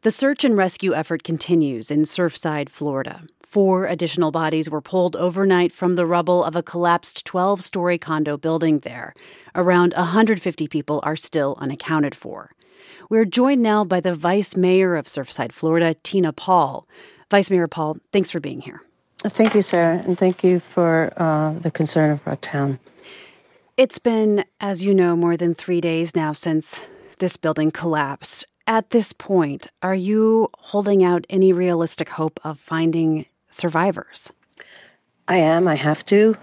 The search and rescue effort continues in Surfside, Florida. 4 additional bodies were pulled overnight from the rubble of a collapsed 12-story condo building there. Around 150 people are still unaccounted for. We're joined now by the Vice Mayor of Surfside, Florida, Tina Paul. Vice Mayor Paul, thanks for being here. Thank you, Sarah, and thank you for the concern of our town. It's been, as you know, more than 3 days now since this building collapsed. At this point, are you holding out any realistic hope of finding survivors? I am. I have to.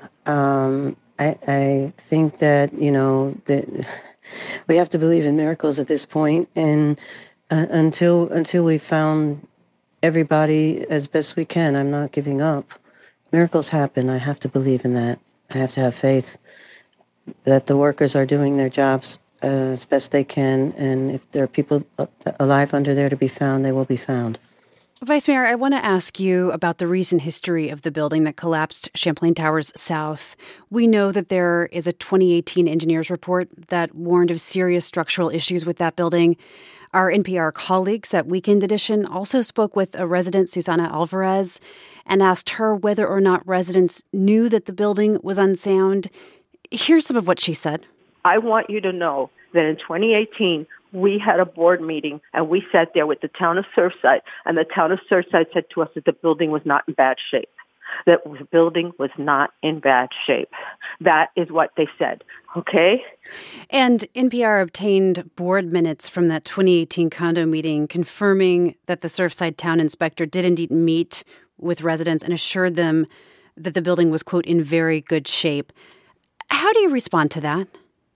I think that, that we have to believe in miracles at this point, and until we found everybody as best we can, I'm not giving up. Miracles happen. I have to believe in that. I have to have faith that the workers are doing their jobs as best they can, and if there are people alive under there to be found, they will be found. Vice Mayor, I want to ask you about the recent history of the building that collapsed, Champlain Towers South. We know that there is a 2018 engineers report that warned of serious structural issues with that building. Our NPR colleagues at Weekend Edition also spoke with a resident, Susana Alvarez, and asked her whether or not residents knew that the building was unsound. Here's some of what she said. I want you to know that in 2018, we had a board meeting and we sat there with the town of Surfside, and the town of Surfside said to us that the building was not in bad shape. That the building was not in bad shape. That is what they said, okay? And NPR obtained board minutes from that 2018 condo meeting confirming that the Surfside town inspector did indeed meet with residents and assured them that the building was, quote, in very good shape. How do you respond to that?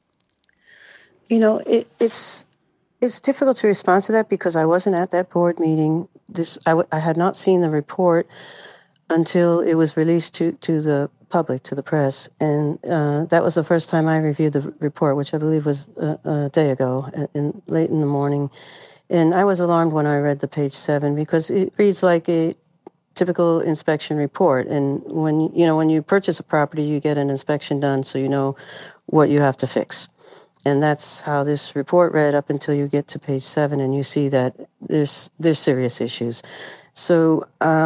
It's difficult to respond to that because I wasn't at that board meeting. I had not seen the report until it was released to the public, to the press. And that was the first time I reviewed the report, which I believe was a day ago, late in the morning. And I was alarmed when I read the page 7 because it reads like a typical inspection report. And when you purchase a property, you get an inspection done so you know what you have to fix. And that's how this report read up until you get to page 7 and you see that there's serious issues. So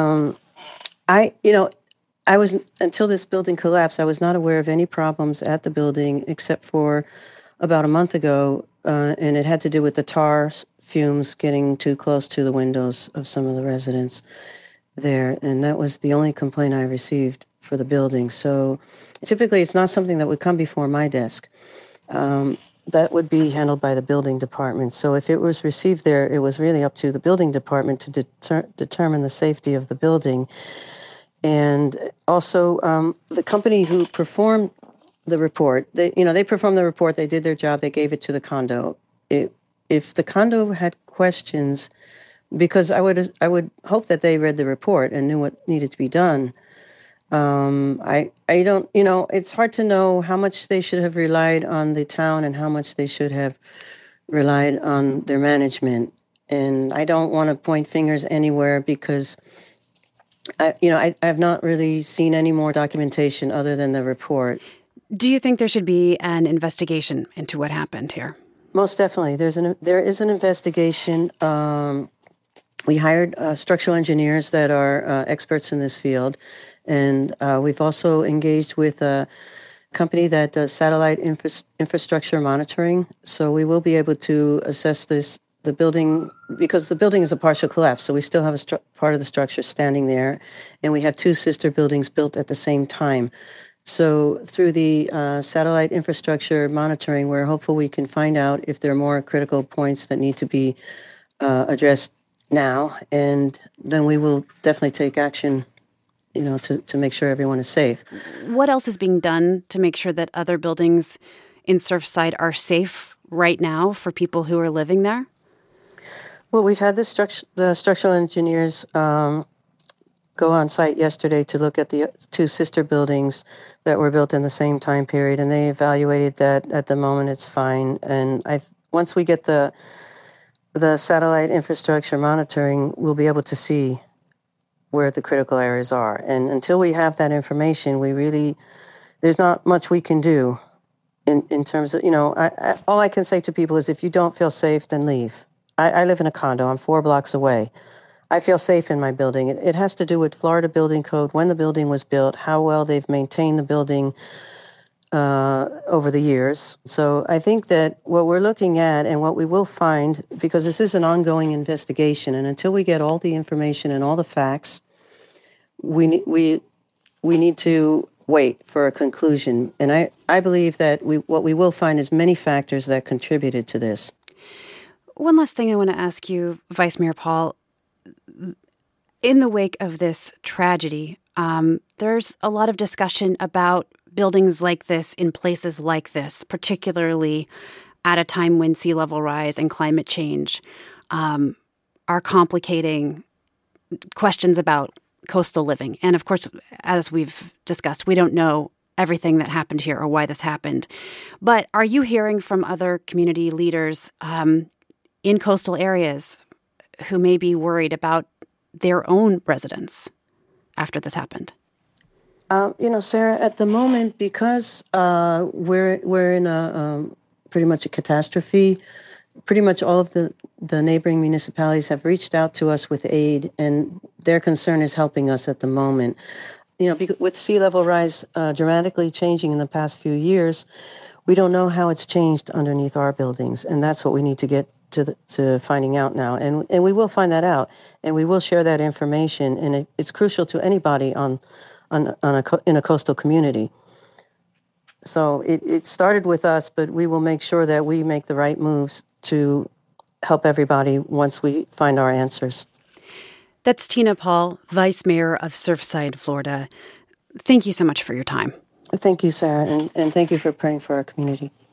I was, until this building collapsed, I was not aware of any problems at the building except for about a month ago, and it had to do with the tar fumes getting too close to the windows of some of the residents there. And that was the only complaint I received for the building. So typically it's not something that would come before my desk. That would be handled by the building department. So if it was received there, it was really up to the building department to determine the safety of the building. And also the company who performed the report, they performed the report, they did their job, they gave it to the condo. If the condo had questions, because I would hope that they read the report and knew what needed to be done. I don't, it's hard to know how much they should have relied on the town and how much they should have relied on their management. And I don't want to point fingers anywhere because, I have not really seen any more documentation other than the report. Do you think there should be an investigation into what happened here? Most definitely. There is an investigation. We hired structural engineers that are experts in this field. And we've also engaged with a company that does satellite infrastructure monitoring. So we will be able to assess the building, because the building is a partial collapse. So we still have a part of the structure standing there. And we have 2 sister buildings built at the same time. So through the satellite infrastructure monitoring, we're hopeful we can find out if there are more critical points that need to be addressed now. And then we will definitely take action to make sure everyone is safe. What else is being done to make sure that other buildings in Surfside are safe right now for people who are living there? Well, we've had the structural engineers go on site yesterday to look at the 2 sister buildings that were built in the same time period, and they evaluated that at the moment it's fine. And once we get the satellite infrastructure monitoring, we'll be able to see where the critical areas are. And until we have that information, there's not much we can do in terms of, all I can say to people is if you don't feel safe, then leave. I live in a condo. I'm 4 blocks away. I feel safe in my building. It has to do with Florida Building Code, when the building was built, how well they've maintained the building over the years. So I think that what we're looking at and what we will find, because this is an ongoing investigation, and until we get all the information and all the facts, we need to wait for a conclusion. And I believe that what we will find is many factors that contributed to this. One last thing I want to ask you, Vice Mayor Paul. In the wake of this tragedy, there's a lot of discussion about buildings like this in places like this, particularly at a time when sea level rise and climate change are complicating questions about coastal living. And of course, as we've discussed, we don't know everything that happened here or why this happened. But are you hearing from other community leaders in coastal areas who may be worried about their own residents after this happened? Sarah, at the moment, because we're in a pretty much a catastrophe, pretty much all of the neighboring municipalities have reached out to us with aid, and their concern is helping us at the moment. With sea level rise dramatically changing in the past few years, we don't know how it's changed underneath our buildings, and that's what we need to get to finding out now. And we will find that out, and we will share that information, and it's crucial to anybody in a coastal community. So it started with us, but we will make sure that we make the right moves to help everybody once we find our answers. That's Tina Paul, Vice Mayor of Surfside, Florida. Thank you so much for your time. Thank you, Sarah, and thank you for praying for our community.